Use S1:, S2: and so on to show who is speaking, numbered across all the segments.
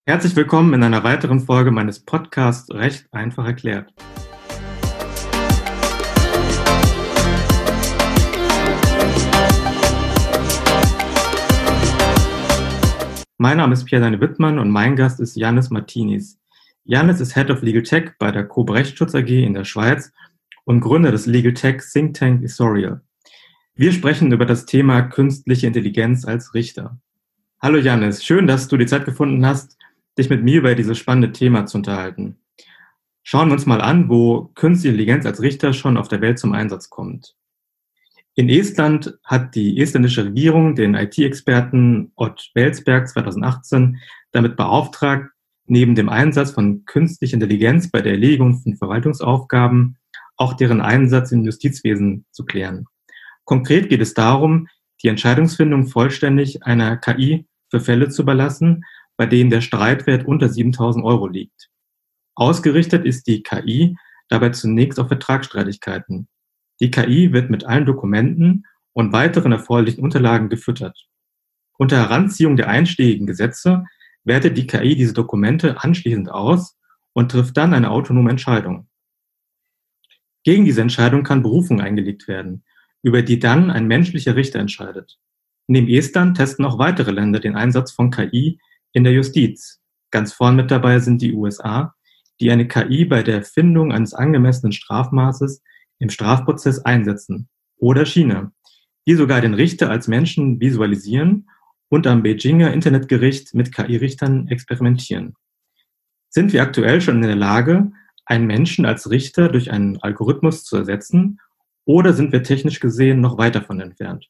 S1: Herzlich willkommen in einer weiteren Folge meines Podcasts Recht einfach erklärt. Mein Name ist Pierre Wittmann und mein Gast ist Yannis Martinis. Yannis ist Head of Legal Tech bei der Koop Rechtsschutz AG in der Schweiz und Gründer des Legal Tech Think Tank Isorial. Wir sprechen über das Thema künstliche Intelligenz als Richter. Hallo Yannis, schön, dass du die Zeit gefunden hast, dich mit mir über dieses spannende Thema zu unterhalten. Schauen wir uns mal an, wo künstliche Intelligenz als Richter schon auf der Welt zum Einsatz kommt. In Estland hat die estländische Regierung den IT-Experten Ott Welsberg 2018 damit beauftragt, neben dem Einsatz von künstlicher Intelligenz bei der Erledigung von Verwaltungsaufgaben auch deren Einsatz im Justizwesen zu klären. Konkret geht es darum, die Entscheidungsfindung vollständig einer KI für Fälle zu überlassen, bei denen der Streitwert unter 7.000 Euro liegt. Ausgerichtet ist die KI dabei zunächst auf Vertragsstreitigkeiten. Die KI wird mit allen Dokumenten und weiteren erforderlichen Unterlagen gefüttert. Unter Heranziehung der einschlägigen Gesetze wertet die KI diese Dokumente anschließend aus und trifft dann eine autonome Entscheidung. Gegen diese Entscheidung kann Berufung eingelegt werden, über die dann ein menschlicher Richter entscheidet. Neben Estland testen auch weitere Länder den Einsatz von KI in der Justiz. Ganz vorn mit dabei sind die USA, die eine KI bei der Findung eines angemessenen Strafmaßes im Strafprozess einsetzen, oder China, die sogar den Richter als Menschen visualisieren und am Beijinger Internetgericht mit KI-Richtern experimentieren. Sind wir aktuell schon in der Lage, einen Menschen als Richter durch einen Algorithmus zu ersetzen, oder sind wir technisch gesehen noch weit davon entfernt?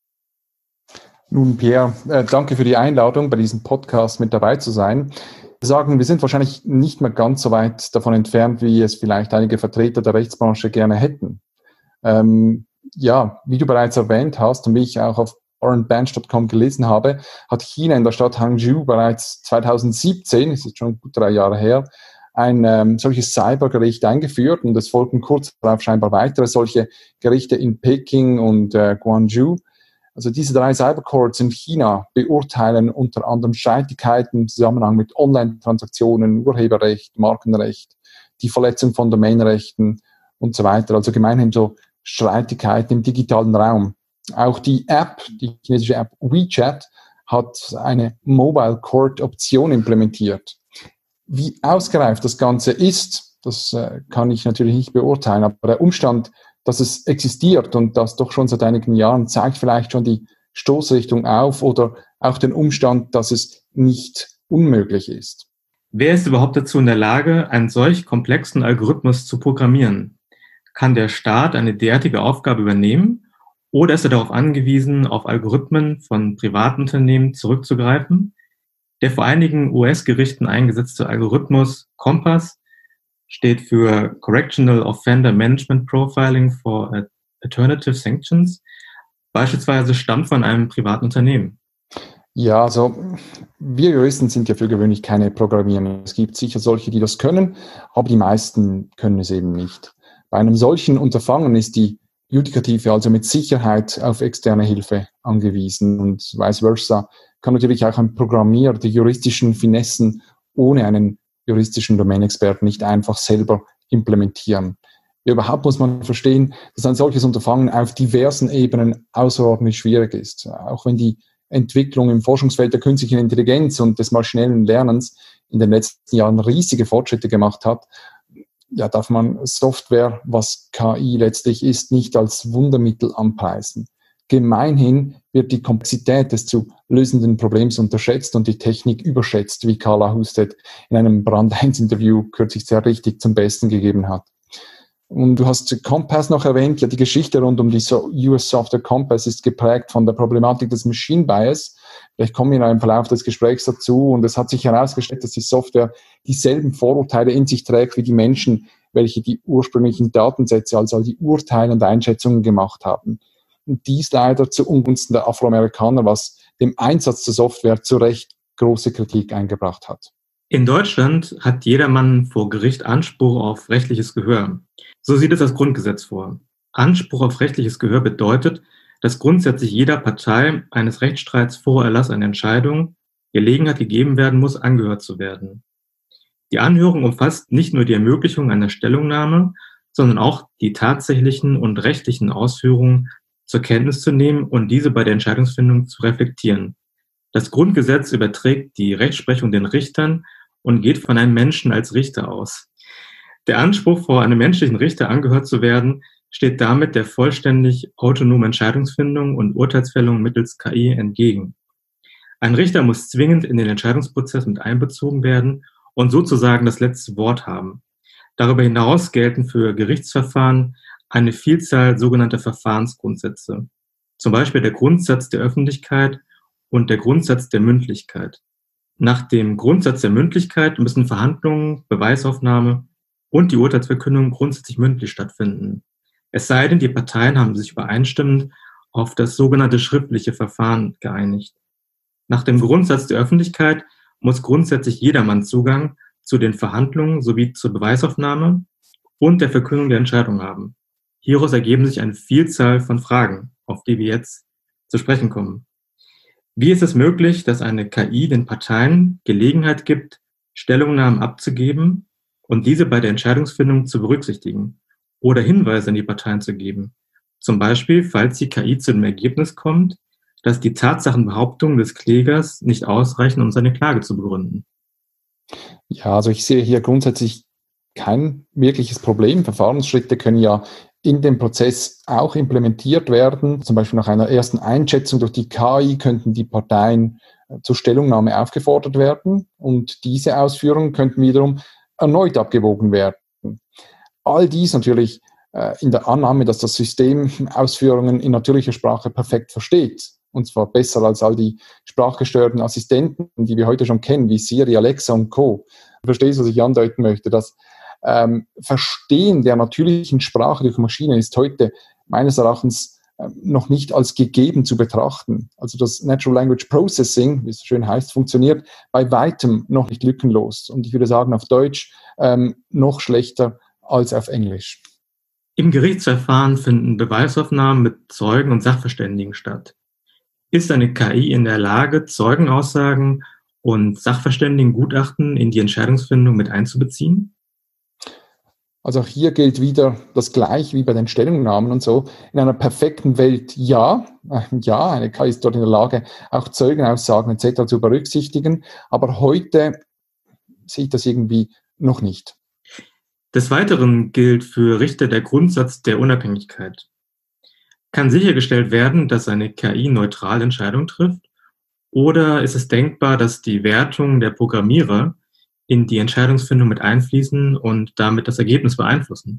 S2: Nun, Pierre, danke für die Einladung, bei diesem Podcast mit dabei zu sein. Wir sind wahrscheinlich nicht mehr ganz so weit davon entfernt, wie es vielleicht einige Vertreter der Rechtsbranche gerne hätten. Wie du bereits erwähnt hast und wie ich auch auf oranbench.com gelesen habe, hat China in der Stadt Hangzhou bereits 2017, das ist schon gut 3 Jahre her, ein solches Cybergericht eingeführt, und es folgten kurz darauf scheinbar weitere solche Gerichte in Peking und Guangzhou. Also diese 3 Cybercourts in China beurteilen unter anderem Streitigkeiten im Zusammenhang mit Online-Transaktionen, Urheberrecht, Markenrecht, die Verletzung von Domainrechten und so weiter. Also gemeinhin so Streitigkeiten im digitalen Raum. Auch die chinesische App WeChat, hat eine Mobile Court Option implementiert. Wie ausgereift das Ganze ist, das kann ich natürlich nicht beurteilen, aber der Umstand, dass es existiert und das doch schon seit einigen Jahren, zeigt vielleicht schon die Stoßrichtung auf oder auch den Umstand, dass es nicht unmöglich ist.
S1: Wer ist überhaupt dazu in der Lage, einen solch komplexen Algorithmus zu programmieren? Kann der Staat eine derartige Aufgabe übernehmen, oder ist er darauf angewiesen, auf Algorithmen von privaten Unternehmen zurückzugreifen? Der vor einigen US-Gerichten eingesetzte Algorithmus COMPAS steht für Correctional Offender Management Profiling for Alternative Sanctions, beispielsweise stammt von einem privaten Unternehmen.
S2: Ja, also wir Juristen sind ja für gewöhnlich keine Programmierer. Es gibt sicher solche, die das können, aber die meisten können es eben nicht. Bei einem solchen Unterfangen ist die Judikative also mit Sicherheit auf externe Hilfe angewiesen, und vice versa kann natürlich auch ein Programmierer die juristischen Finessen ohne einen juristischen Domainexperten nicht einfach selber implementieren. Überhaupt muss man verstehen, dass ein solches Unterfangen auf diversen Ebenen außerordentlich schwierig ist. Auch wenn die Entwicklung im Forschungsfeld der künstlichen Intelligenz und des maschinellen Lernens in den letzten Jahren riesige Fortschritte gemacht hat, ja, darf man Software, was KI letztlich ist, nicht als Wundermittel anpreisen. Gemeinhin wird die Komplexität des zu lösenden Problems unterschätzt und die Technik überschätzt, wie Carla Husted in einem Brand 1 Interview kürzlich sehr richtig zum Besten gegeben hat. Und du hast COMPAS noch erwähnt. Ja, die Geschichte rund um die US Software COMPAS ist geprägt von der Problematik des Machine Bias. Vielleicht kommen wir im Verlauf des Gesprächs dazu. Und es hat sich herausgestellt, dass die Software dieselben Vorurteile in sich trägt wie die Menschen, welche die ursprünglichen Datensätze, also die Urteile und Einschätzungen gemacht haben. Und dies leider zu Ungunsten der Afroamerikaner, was dem Einsatz der Software zu Recht große Kritik eingebracht hat.
S1: In Deutschland hat jedermann vor Gericht Anspruch auf rechtliches Gehör. So sieht es das Grundgesetz vor. Anspruch auf rechtliches Gehör bedeutet, dass grundsätzlich jeder Partei eines Rechtsstreits vor Erlass einer Entscheidung Gelegenheit gegeben werden muss, angehört zu werden. Die Anhörung umfasst nicht nur die Ermöglichung einer Stellungnahme, sondern auch die tatsächlichen und rechtlichen Ausführungen zur Kenntnis zu nehmen und diese bei der Entscheidungsfindung zu reflektieren. Das Grundgesetz überträgt die Rechtsprechung den Richtern und geht von einem Menschen als Richter aus. Der Anspruch, vor einem menschlichen Richter angehört zu werden, steht damit der vollständig autonomen Entscheidungsfindung und Urteilsfällung mittels KI entgegen. Ein Richter muss zwingend in den Entscheidungsprozess mit einbezogen werden und sozusagen das letzte Wort haben. Darüber hinaus gelten für Gerichtsverfahren eine Vielzahl sogenannter Verfahrensgrundsätze, zum Beispiel der Grundsatz der Öffentlichkeit und der Grundsatz der Mündlichkeit. Nach dem Grundsatz der Mündlichkeit müssen Verhandlungen, Beweisaufnahme und die Urteilsverkündung grundsätzlich mündlich stattfinden. Es sei denn, die Parteien haben sich übereinstimmend auf das sogenannte schriftliche Verfahren geeinigt. Nach dem Grundsatz der Öffentlichkeit muss grundsätzlich jedermann Zugang zu den Verhandlungen sowie zur Beweisaufnahme und der Verkündung der Entscheidung haben. Hieraus ergeben sich eine Vielzahl von Fragen, auf die wir jetzt zu sprechen kommen. Wie ist es möglich, dass eine KI den Parteien Gelegenheit gibt, Stellungnahmen abzugeben und diese bei der Entscheidungsfindung zu berücksichtigen oder Hinweise an die Parteien zu geben? Zum Beispiel, falls die KI zu dem Ergebnis kommt, dass die Tatsachenbehauptungen des Klägers nicht ausreichen, um seine Klage zu begründen.
S2: Ja, also ich sehe hier grundsätzlich kein wirkliches Problem. Verfahrensschritte können ja in dem Prozess auch implementiert werden. Zum Beispiel nach einer ersten Einschätzung durch die KI könnten die Parteien zur Stellungnahme aufgefordert werden und diese Ausführungen könnten wiederum erneut abgewogen werden. All dies natürlich in der Annahme, dass das System Ausführungen in natürlicher Sprache perfekt versteht. Und zwar besser als all die sprachgestörten Assistenten, die wir heute schon kennen, wie Siri, Alexa und Co. Du verstehst, was ich andeuten möchte. Das Verstehen der natürlichen Sprache durch Maschinen ist heute meines Erachtens noch nicht als gegeben zu betrachten. Also das Natural Language Processing, wie es schön heißt, funktioniert bei weitem noch nicht lückenlos. Und ich würde sagen, auf Deutsch noch schlechter als auf Englisch.
S1: Im Gerichtsverfahren finden Beweisaufnahmen mit Zeugen und Sachverständigen statt. Ist eine KI in der Lage, Zeugenaussagen und Sachverständigengutachten in die Entscheidungsfindung mit einzubeziehen?
S2: Also auch hier gilt wieder das Gleiche wie bei den Stellungnahmen und so. In einer perfekten Welt ja, eine KI ist dort in der Lage, auch Zeugenaussagen etc. zu berücksichtigen, aber heute sehe ich das irgendwie noch nicht.
S1: Des Weiteren gilt für Richter der Grundsatz der Unabhängigkeit. Kann sichergestellt werden, dass eine KI neutral Entscheidungen trifft? Oder ist es denkbar, dass die Wertungen der Programmierer in die Entscheidungsfindung mit einfließen und damit das Ergebnis beeinflussen?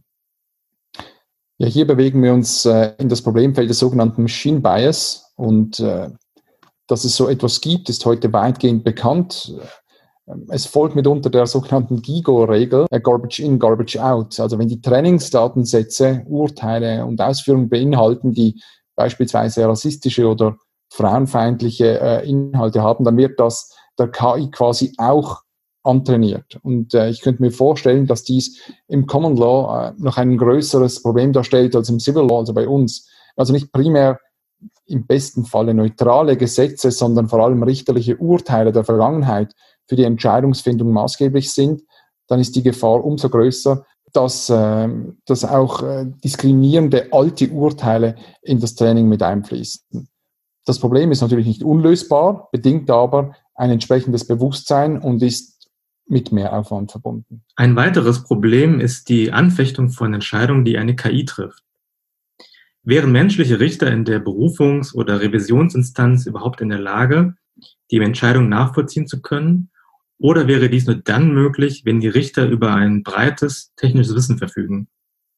S2: Ja, hier bewegen wir uns in das Problemfeld des sogenannten Machine Bias und dass es so etwas gibt, ist heute weitgehend bekannt. Es folgt mitunter der sogenannten GIGO-Regel, Garbage in, Garbage out. Also wenn die Trainingsdatensätze, Urteile und Ausführungen beinhalten, die beispielsweise rassistische oder frauenfeindliche Inhalte haben, dann wird das der KI quasi auch antrainiert. Und ich könnte mir vorstellen, dass dies im Common Law noch ein größeres Problem darstellt als im Civil Law, also bei uns. Also nicht primär im besten Falle neutrale Gesetze, sondern vor allem richterliche Urteile der Vergangenheit für die Entscheidungsfindung maßgeblich sind, dann ist die Gefahr umso größer, dass auch diskriminierende alte Urteile in das Training mit einfließen. Das Problem ist natürlich nicht unlösbar, bedingt aber ein entsprechendes Bewusstsein und ist mit Mehraufwand verbunden.
S1: Ein weiteres Problem ist die Anfechtung von Entscheidungen, die eine KI trifft. Wären menschliche Richter in der Berufungs- oder Revisionsinstanz überhaupt in der Lage, die Entscheidung nachvollziehen zu können? Oder wäre dies nur dann möglich, wenn die Richter über ein breites technisches Wissen verfügen?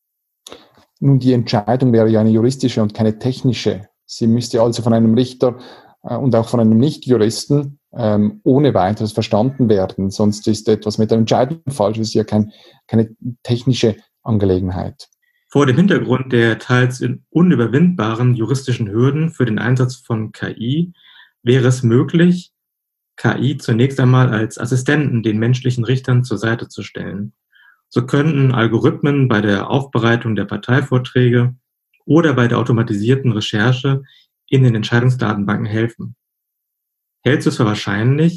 S2: Nun, die Entscheidung wäre ja eine juristische und keine technische. Sie müsste also von einem Richter und auch von einem Nichtjuristen ohne weiteres verstanden werden. Sonst ist etwas mit der Entscheidung falsch. Es ist ja keine technische Angelegenheit.
S1: Vor dem Hintergrund der teils unüberwindbaren juristischen Hürden für den Einsatz von KI wäre es möglich, KI zunächst einmal als Assistenten den menschlichen Richtern zur Seite zu stellen. So könnten Algorithmen bei der Aufbereitung der Parteivorträge oder bei der automatisierten Recherche in den Entscheidungsdatenbanken helfen. Hältst du es für wahrscheinlich,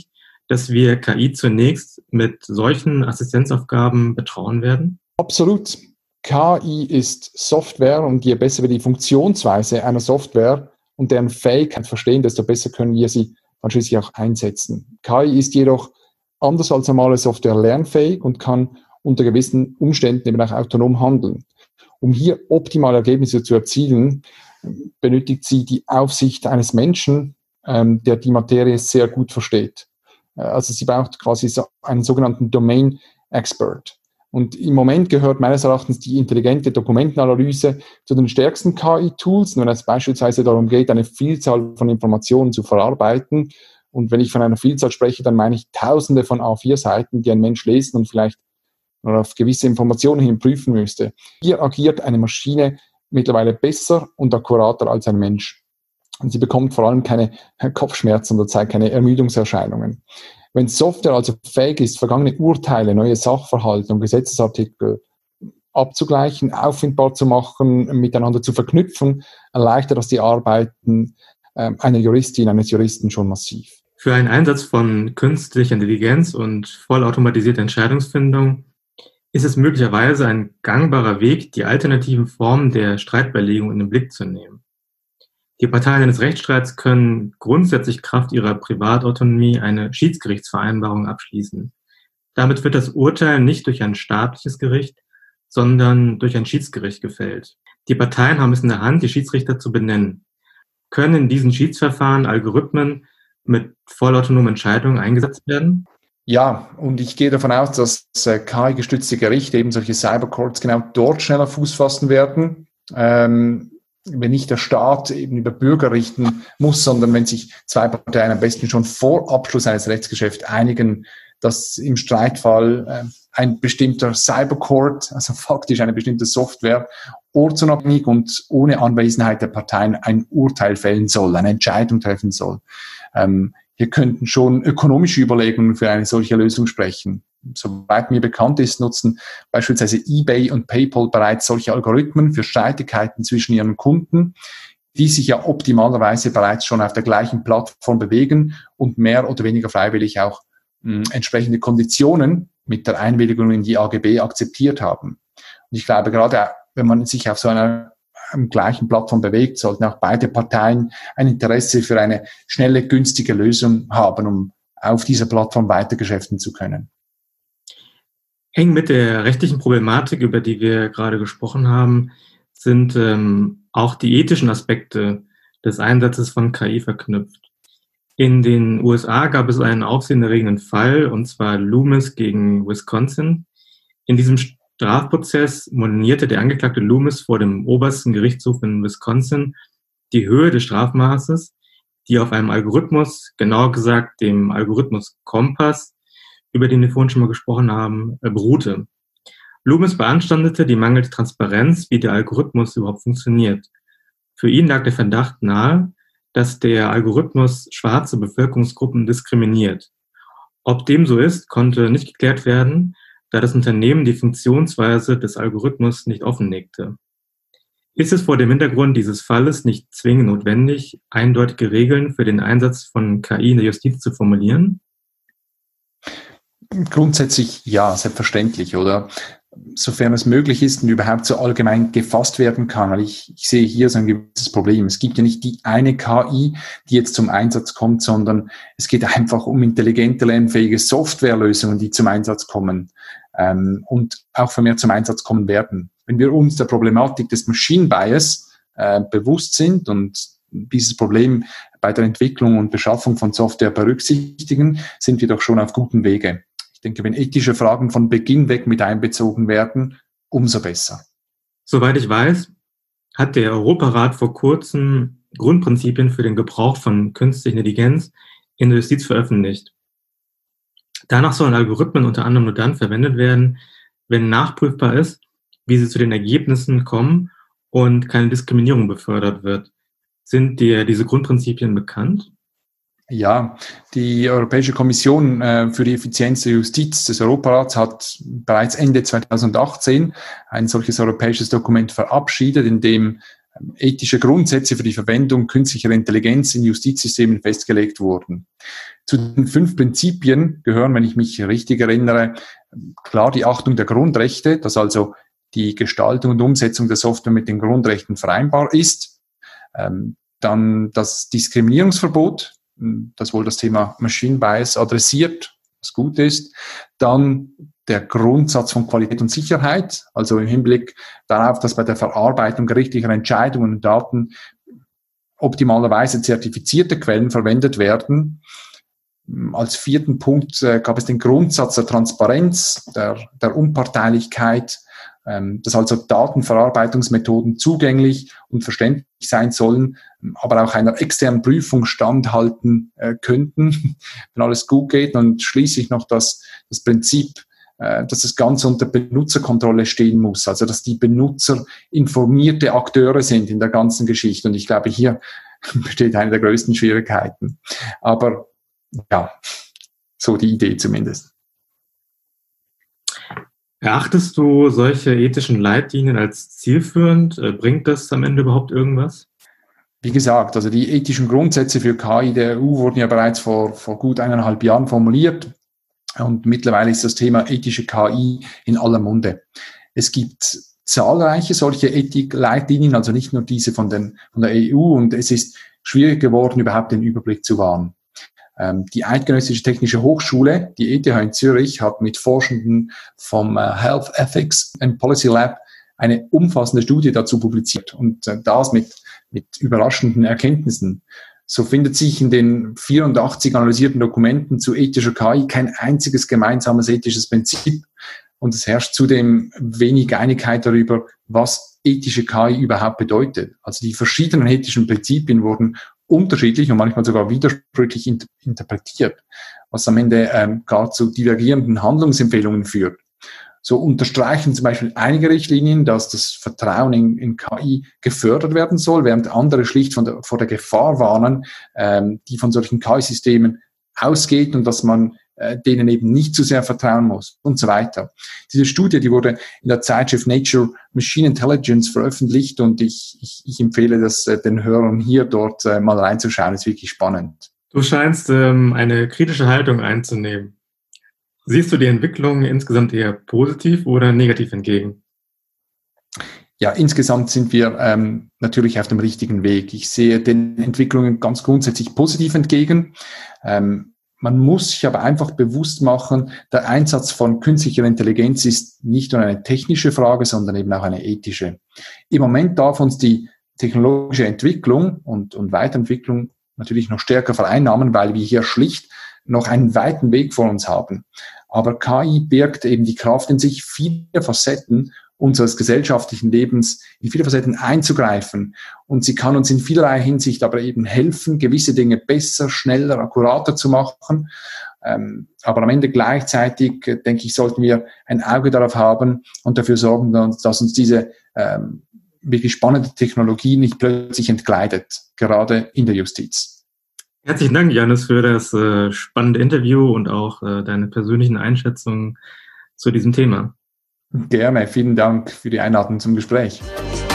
S1: dass wir KI zunächst mit solchen Assistenzaufgaben betrauen werden?
S2: Absolut. KI ist Software und je besser wir die Funktionsweise einer Software und deren Fähigkeit verstehen, desto besser können wir sie dann schließlich auch einsetzen. KI ist jedoch anders als normale Software lernfähig und kann unter gewissen Umständen eben auch autonom handeln. Um hier optimale Ergebnisse zu erzielen, benötigt sie die Aufsicht eines Menschen, der die Materie sehr gut versteht. Also sie braucht quasi einen sogenannten Domain Expert. Und im Moment gehört meines Erachtens die intelligente Dokumentenanalyse zu den stärksten KI-Tools, wenn es beispielsweise darum geht, eine Vielzahl von Informationen zu verarbeiten. Und wenn ich von einer Vielzahl spreche, dann meine ich Tausende von A4-Seiten, die ein Mensch lesen und vielleicht noch auf gewisse Informationen hin prüfen müsste. Hier agiert eine Maschine mittlerweile besser und akkurater als ein Mensch. Und sie bekommt vor allem keine Kopfschmerzen oder zeigt keine Ermüdungserscheinungen. Wenn Software also fähig ist, vergangene Urteile, neue Sachverhalte und Gesetzesartikel abzugleichen, auffindbar zu machen, miteinander zu verknüpfen, erleichtert das die Arbeiten einer Juristin, eines Juristen schon massiv.
S1: Für einen Einsatz von künstlicher Intelligenz und vollautomatisierter Entscheidungsfindung ist es möglicherweise ein gangbarer Weg, die alternativen Formen der Streitbeilegung in den Blick zu nehmen. Die Parteien eines Rechtsstreits können grundsätzlich Kraft ihrer Privatautonomie eine Schiedsgerichtsvereinbarung abschließen. Damit wird das Urteil nicht durch ein staatliches Gericht, sondern durch ein Schiedsgericht gefällt. Die Parteien haben es in der Hand, die Schiedsrichter zu benennen. Können in diesen Schiedsverfahren Algorithmen mit vollautonomen Entscheidungen eingesetzt werden?
S2: Ja, und ich gehe davon aus, dass KI-gestützte Gerichte, eben solche Cybercourts, genau dort schneller Fuß fassen werden. Wenn nicht der Staat eben über Bürger richten muss, sondern wenn sich zwei Parteien am besten schon vor Abschluss eines Rechtsgeschäfts einigen, dass im Streitfall ein bestimmter Cybercourt, also faktisch eine bestimmte Software, ortsunabhängig und ohne Anwesenheit der Parteien ein Urteil fällen soll, eine Entscheidung treffen soll. Hier könnten schon ökonomische Überlegungen für eine solche Lösung sprechen. Soweit mir bekannt ist, nutzen beispielsweise eBay und PayPal bereits solche Algorithmen für Streitigkeiten zwischen ihren Kunden, die sich ja optimalerweise bereits schon auf der gleichen Plattform bewegen und mehr oder weniger freiwillig auch entsprechende Konditionen mit der Einwilligung in die AGB akzeptiert haben. Und ich glaube, gerade wenn man sich auf so einer gleichen Plattform bewegt, sollten auch beide Parteien ein Interesse für eine schnelle, günstige Lösung haben, um auf dieser Plattform weitergeschäften zu können.
S1: Eng mit der rechtlichen Problematik, über die wir gerade gesprochen haben, sind auch die ethischen Aspekte des Einsatzes von KI verknüpft. In den USA gab es einen aufsehenerregenden Fall, und zwar Loomis gegen Wisconsin. In diesem Strafprozess monierte der Angeklagte Loomis vor dem obersten Gerichtshof in Wisconsin die Höhe des Strafmaßes, die auf einem Algorithmus, genauer gesagt dem Algorithmus Kompass, über den wir vorhin schon mal gesprochen haben, beruhte. Loomis beanstandete die mangelnde Transparenz, wie der Algorithmus überhaupt funktioniert. Für ihn lag der Verdacht nahe, dass der Algorithmus schwarze Bevölkerungsgruppen diskriminiert. Ob dem so ist, konnte nicht geklärt werden, da das Unternehmen die Funktionsweise des Algorithmus nicht offenlegte. Ist es vor dem Hintergrund dieses Falles nicht zwingend notwendig, eindeutige Regeln für den Einsatz von KI in der Justiz zu formulieren?
S2: Grundsätzlich ja, selbstverständlich, oder? Sofern es möglich ist und überhaupt so allgemein gefasst werden kann. Weil ich sehe hier so ein gewisses Problem. Es gibt ja nicht die eine KI, die jetzt zum Einsatz kommt, sondern es geht einfach um intelligente, lernfähige Softwarelösungen, die zum Einsatz kommen und auch vermehrt zum Einsatz kommen werden. Wenn wir uns der Problematik des Machine Bias bewusst sind und dieses Problem bei der Entwicklung und Beschaffung von Software berücksichtigen, sind wir doch schon auf gutem Wege. Ich denke, wenn ethische Fragen von Beginn weg mit einbezogen werden, umso besser.
S1: Soweit ich weiß, hat der Europarat vor kurzem Grundprinzipien für den Gebrauch von künstlicher Intelligenz in der Justiz veröffentlicht. Danach sollen Algorithmen unter anderem nur dann verwendet werden, wenn nachprüfbar ist, wie sie zu den Ergebnissen kommen und keine Diskriminierung befördert wird. Sind dir diese Grundprinzipien bekannt?
S2: Ja, die Europäische Kommission für die Effizienz der Justiz des Europarats hat bereits Ende 2018 ein solches europäisches Dokument verabschiedet, in dem ethische Grundsätze für die Verwendung künstlicher Intelligenz in Justizsystemen festgelegt wurden. Zu den 5 Prinzipien gehören, wenn ich mich richtig erinnere, klar die Achtung der Grundrechte, dass also die Gestaltung und Umsetzung der Software mit den Grundrechten vereinbar ist. Dann das Diskriminierungsverbot, das wohl das Thema Machine Bias adressiert, was gut ist. Dann der Grundsatz von Qualität und Sicherheit, also im Hinblick darauf, dass bei der Verarbeitung gerichtlicher Entscheidungen und Daten optimalerweise zertifizierte Quellen verwendet werden. Als 4. Punkt gab es den Grundsatz der Transparenz, der Unparteilichkeit, dass also Datenverarbeitungsmethoden zugänglich und verständlich sein sollen, aber auch einer externen Prüfung standhalten könnten, wenn alles gut geht. Und schließlich noch das Prinzip, dass das Ganze unter Benutzerkontrolle stehen muss, also dass die Benutzer informierte Akteure sind in der ganzen Geschichte. Und ich glaube, hier besteht eine der größten Schwierigkeiten. Aber ja, so die Idee zumindest.
S1: Erachtest du solche ethischen Leitlinien als zielführend? Bringt das am Ende überhaupt irgendwas?
S2: Wie gesagt, also die ethischen Grundsätze für KI der EU wurden ja bereits vor gut 1,5 Jahren formuliert. Und mittlerweile ist das Thema ethische KI in aller Munde. Es gibt zahlreiche solche Ethikleitlinien, also nicht nur diese von der EU. Und es ist schwierig geworden, überhaupt den Überblick zu wahren. Die Eidgenössische Technische Hochschule, die ETH in Zürich, hat mit Forschenden vom Health Ethics and Policy Lab eine umfassende Studie dazu publiziert und das mit überraschenden Erkenntnissen. So findet sich in den 84 analysierten Dokumenten zu ethischer KI kein einziges gemeinsames ethisches Prinzip und es herrscht zudem wenig Einigkeit darüber, was ethische KI überhaupt bedeutet. Also die verschiedenen ethischen Prinzipien wurden unterschiedlich und manchmal sogar widersprüchlich interpretiert, was am Ende gar zu divergierenden Handlungsempfehlungen führt. So unterstreichen zum Beispiel einige Richtlinien, dass das Vertrauen in KI gefördert werden soll, während andere schlicht vor der Gefahr warnen, die von solchen KI-Systemen ausgeht und dass man denen eben nicht zu sehr vertrauen muss und so weiter. Diese Studie, die wurde in der Zeitschrift Nature Machine Intelligence veröffentlicht und ich empfehle das den Hörern hier dort mal reinzuschauen. Ist wirklich spannend.
S1: Du scheinst eine kritische Haltung einzunehmen. Siehst du die Entwicklung insgesamt eher positiv oder negativ entgegen?
S2: Ja, insgesamt sind wir natürlich auf dem richtigen Weg. Ich sehe den Entwicklungen ganz grundsätzlich positiv entgegen. Man muss sich aber einfach bewusst machen, der Einsatz von künstlicher Intelligenz ist nicht nur eine technische Frage, sondern eben auch eine ethische. Im Moment darf uns die technologische Entwicklung und Weiterentwicklung natürlich noch stärker vereinnahmen, weil wir hier schlicht noch einen weiten Weg vor uns haben. Aber KI birgt eben die Kraft in sich, viele Facetten unseres gesellschaftlichen Lebens, in viele Facetten einzugreifen. Und sie kann uns in vielerlei Hinsicht aber eben helfen, gewisse Dinge besser, schneller, akkurater zu machen. Aber am Ende gleichzeitig, denke ich, sollten wir ein Auge darauf haben und dafür sorgen, dass uns diese wirklich spannende Technologie nicht plötzlich entgleitet, gerade in der Justiz.
S1: Herzlichen Dank, Jannis, für das spannende Interview und auch deine persönlichen Einschätzungen zu diesem Thema.
S2: Gerne, vielen Dank für die Einladung zum Gespräch.